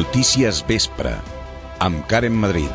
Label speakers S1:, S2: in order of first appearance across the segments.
S1: Notícies Vespre, amb Karen Madrid.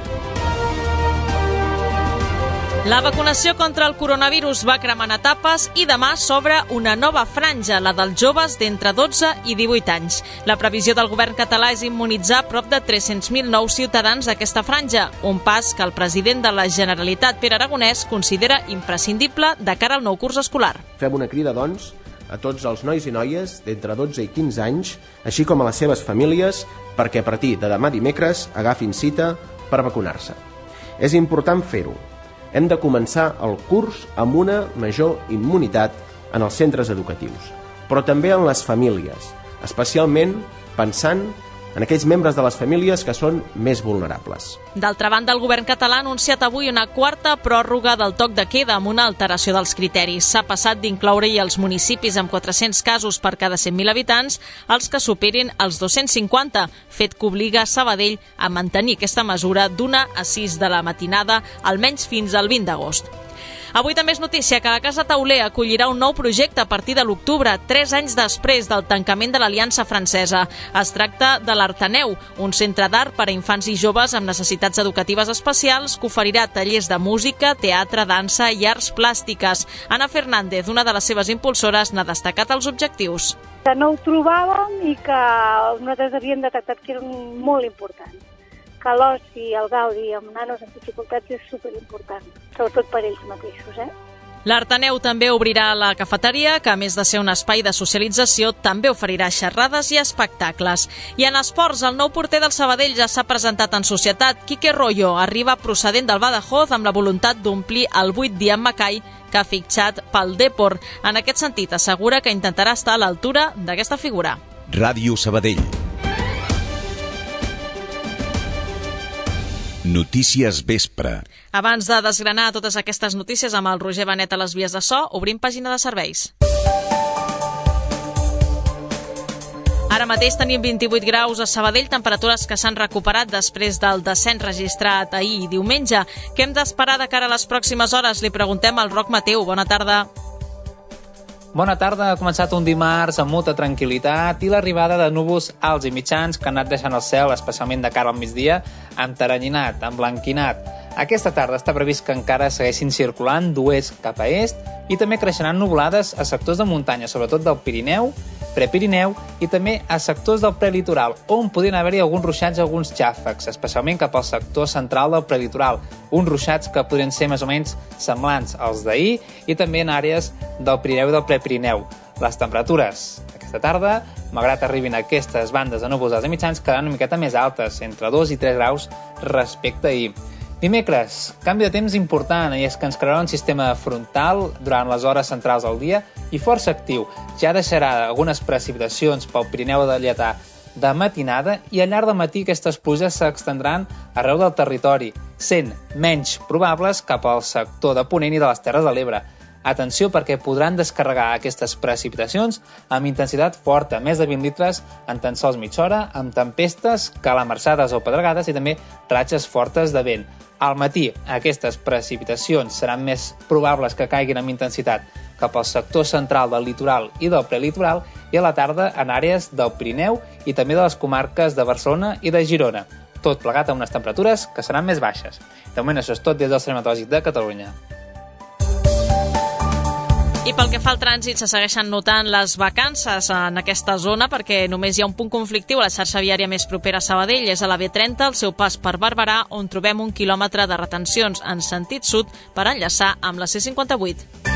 S2: La vacunació contra el coronavirus va cremant etapes i demà s'obre una nova franja, la dels joves d'entre 12 i 18 anys. La previsió del govern català és immunitzar prop de 300.000 nous ciutadans d'aquesta franja, un pas que el president de la Generalitat, Pere Aragonès, considera imprescindible de cara al nou curs escolar.
S3: Fem una crida, doncs, a tots els nois i noies d'entre 12 i 15 anys, així com a les seves famílies, perquè a partir de demà dimecres agafin cita per vacunar-se. És important fer-ho. Hem de començar el curs amb una major immunitat en els centres educatius, però també en les famílies, especialment pensant en aquells membres de les famílies que són més vulnerables.
S2: D'altra banda, el govern català ha anunciat avui una quarta pròrroga del toc de queda amb una alteració dels criteris. S'ha passat d'incloure-hi els municipis amb 400 casos per cada 100.000 habitants als que superin els 250, fet que obliga Sabadell a mantenir aquesta mesura d'1 a 6 de la matinada, almenys fins al 20 d'agost. Avui també és notícia que la Casa Tauler acollirà un nou projecte a partir de l'octubre, 3 anys després del tancament de l'Aliança Francesa. Es tracta de l'Artaneu, un centre d'art per a infants i joves amb necessitats educatives especials que oferirà tallers de música, teatre, dansa i arts plàstiques. Anna Fernández, una de les seves impulsores, n'ha destacat els objectius.
S4: Que no ho trobàvem i que nosaltres havíem detectat que era molt important. Que l'oci i el gaudi amb nanos amb dificultats és superimportant, sobretot per ells mateixos.
S2: L'Artaneu també obrirà la cafeteria, que a més de ser un espai de socialització, també oferirà xerrades i espectacles. I en esports, el nou porter del Sabadell ja s'ha presentat en societat. Quique Royo arriba procedent del Badajoz amb la voluntat d'omplir el buit d'Ian Mackay, que ha fitxat pel Depor. En aquest sentit, assegura que intentarà estar a l'altura d'aquesta figura.
S1: Ràdio Sabadell. Notícies Vespre.
S2: Abans de desgranar totes aquestes notícies amb el Roger Benet a les vies de so, obrim pàgina de serveis. Ara mateix tenim 28 graus a Sabadell, temperatures que s'han recuperat després del descens registrat ahir i diumenge. Què hem d'esperar de cara a les pròximes hores? Li preguntem al Roc Mateu. Bona tarda.
S5: Bona tarda, ha començat un dimarts amb molta tranquil·litat i l'arribada de núvols alts i mitjans que han anat deixant el cel, especialment de cara al migdia, enteranyinat, emblanquinat. Aquesta tarda està previst que encara segueixin circulant d'oest cap a est i també creixeran nuvolades a sectors de muntanya, sobretot del Pirineu, Prepirineu i també a sectors del prelitoral, on podrien haver-hi alguns ruixats i alguns xàfecs, especialment cap al sector central del prelitoral, uns ruixats que podrien ser més o menys semblants als d'ahir i també en àrees del Pirineu i del Prepirineu. Les temperatures aquesta tarda, malgrat arribin aquestes bandes de núvols alts i mitjans, quedaran una miqueta més altes, entre 2 i 3 graus respecte a ahir. Dimecres, canvi de temps important, i és que ens crearà un sistema frontal durant les hores centrals del dia i força actiu. Ja deixarà algunes precipitacions pel Pirineu de Lletà de matinada i al llarg del matí aquestes pluges s'extendran arreu del territori, sent menys probables cap al sector de Ponent i de les Terres de l'Ebre. Atenció perquè podran descarregar aquestes precipitacions amb intensitat forta, més de 20 litres en tan sols mitja hora, amb tempestes, calamarsades o pedregades i també ratxes fortes de vent. Al matí, aquestes precipitacions seran més probables que caiguin amb intensitat cap al sector central del litoral i del prelitoral i a la tarda en àrees del Pirineu i també de les comarques de Barcelona i de Girona. Tot plegat amb unes temperatures que seran més baixes. De moment això és tot des del Servei Meteorològic de Catalunya.
S2: I pel que fa al trànsit, se segueixen notant les vacances en aquesta zona perquè només hi ha un punt conflictiu a la xarxa viària més propera a Sabadell, és a la B30, al seu pas per Barberà, on trobem 1 quilòmetre de retencions en sentit sud per enllaçar amb la C58.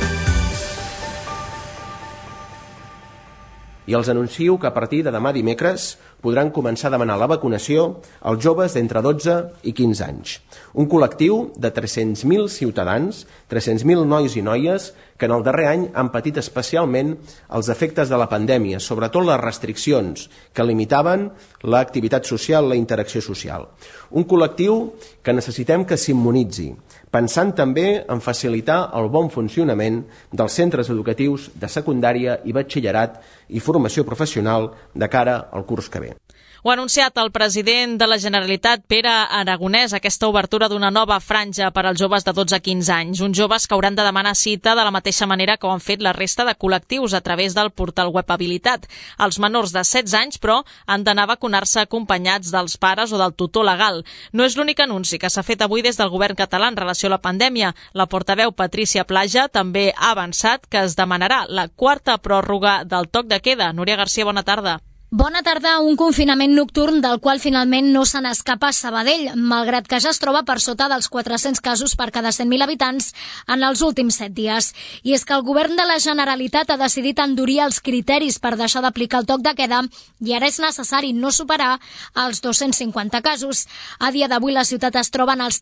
S3: I els anuncio que a partir de demà dimecres podran començar a demanar la vacunació als joves d'entre 12 i 15 anys. Un col·lectiu de 300.000 ciutadans, 300.000 nois i noies que en el darrer any han patit especialment els efectes de la pandèmia, sobretot les restriccions que limitaven l'activitat social, la interacció social. Un col·lectiu que necessitem que s'immunitzi, pensant també en facilitar el bon funcionament dels centres educatius de secundària i batxillerat i formació professional de cara al curs que ve.
S2: Ho ha anunciat el president de la Generalitat, Pere Aragonès, aquesta obertura d'una nova franja per als joves de 12 a 15 anys. Uns joves que hauran de demanar cita de la mateixa manera que ho han fet la resta de col·lectius a través del portal web habilitat. Els menors de 16 anys, però, han d'anar a vacunar-se acompanyats dels pares o del tutor legal. No és l'únic anunci que s'ha fet avui des del govern català en relació a la pandèmia. La portaveu Patrícia Plaja també ha avançat que es demanarà la quarta pròrroga del toc de queda. Núria Garcia, bona tarda.
S6: Bona tarda. Un confinament nocturn del qual finalment no se n'escapa Sabadell, malgrat que ja es troba per sota dels 400 casos per cada 100.000 habitants en els últims 7 dies. I és que el govern de la Generalitat ha decidit endurir els criteris per deixar d'aplicar el toc de queda i ara és necessari no superar els 250 casos. A dia d'avui la ciutat es troba en els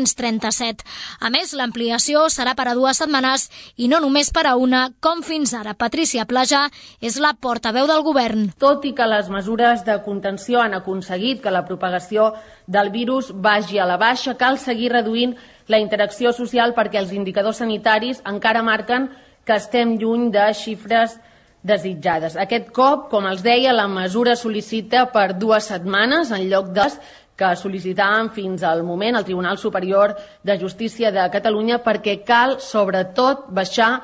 S6: 337. A més, l'ampliació serà per a 2 setmanes i no només per a una, com fins ara. Patrícia Plaja és la portaveu del govern.
S7: Tot i que les mesures de contenció han aconseguit que la propagació del virus vagi a la baixa, cal seguir reduint la interacció social perquè els indicadors sanitaris encara marquen que estem lluny de xifres desitjades. Aquest cop, com els deia, la mesura sol·licita per 2 setmanes en lloc que sol·licitàvem fins al moment el Tribunal Superior de Justícia de Catalunya perquè cal, sobretot, baixar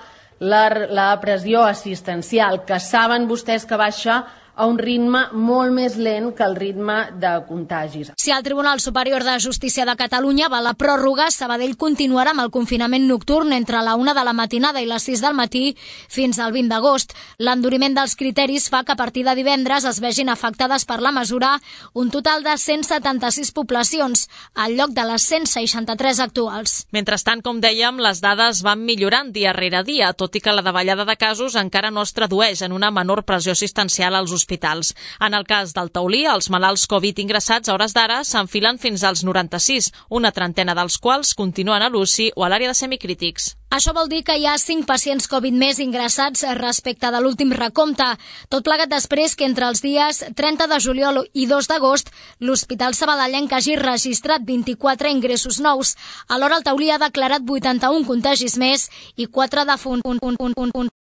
S7: la pressió assistencial, que saben vostès que baixa a un ritme molt més lent que el ritme de contagis.
S6: Si el Tribunal Superior de Justícia de Catalunya va a la pròrroga, Sabadell continuarà amb el confinament nocturn entre la 1 de la matinada i les 6 del matí fins al 20 d'agost. L'enduriment dels criteris fa que a partir de divendres es vegin afectades per la mesura un total de 176 poblacions, al lloc de les 163 actuals.
S2: Mentrestant, com dèiem, les dades van millorant dia rere dia, tot i que la davallada de casos encara no es tradueix en una menor pressió assistencial als hospitals. En el cas del Taulí, els malalts Covid ingressats a hores d'ara s'enfilen fins als 96, una trentena dels quals continuen a l'UCI o a l'àrea de semicrítics.
S6: Això vol dir que hi ha 5 pacients Covid més ingressats respecte de l'últim recompte. Tot plegat després que entre els dies 30 de juliol i 2 d'agost l'Hospital Sabadellenc hagi registrat 24 ingressos nous. Alhora el Taulí ha declarat 81 contagis més i 4 defunts.